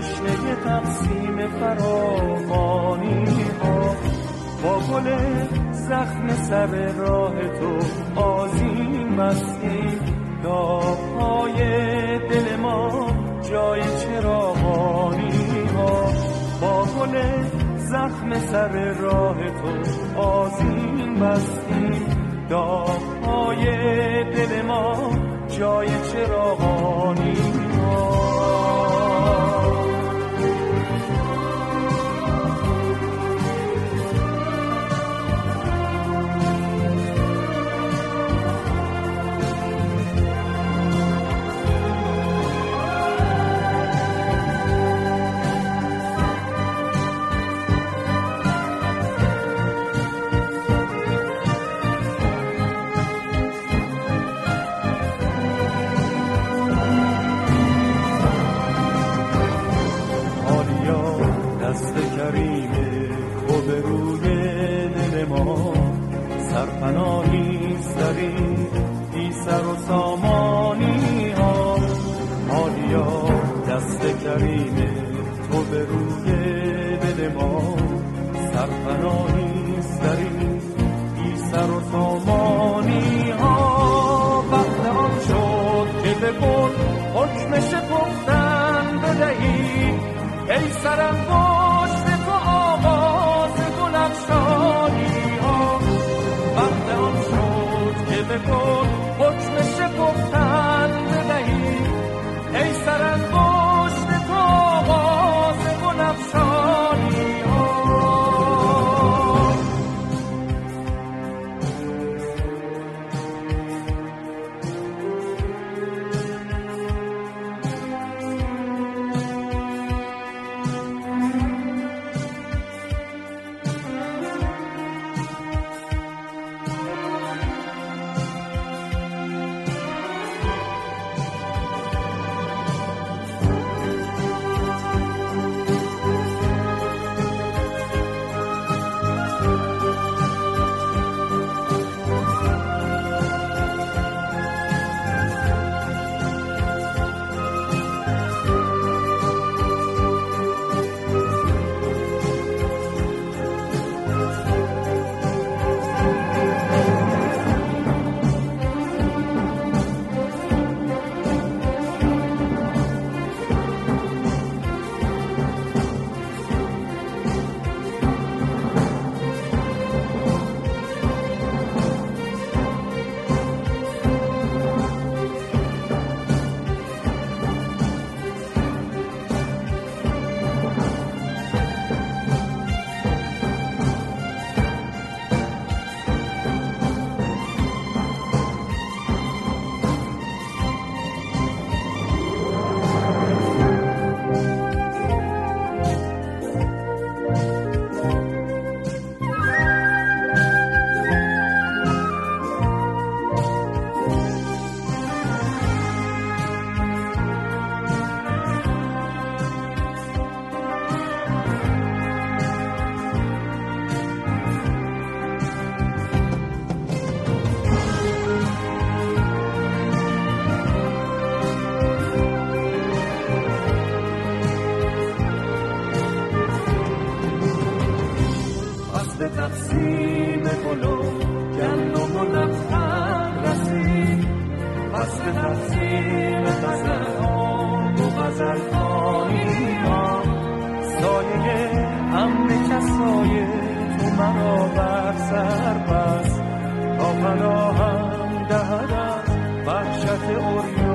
تشنه تقسیم فراوانی ها، با گل زخم سر راه تو آذین بستیم، داغ‌های دل ما جای چراغانی ها، با گل زخم سر راه تو آذین بستیم، داغ‌های دل ما جای چراغانی ها. سرپناهی سری بی سر و سامانی ها، حالیا دست کریم تو به روی دل ما، سرپناهی سری بی سر و سامانی ها. وقت آن شد که به گل حکم شکفتن بدهی، ای سرانگشت تو آواز گل افشانی ها. وقت آن شد که به گل حکم شکفتن بدهی، ای سرانگشت تو آواز گل افشانی ها. تقسیم گلو گندم و لبخند رسید، پس به تقسیم غزل‌ها و غزلخوانی ها، سایه هم به کسای تو مرا بر سر بست، تا پناهم دهد از وحشت عریان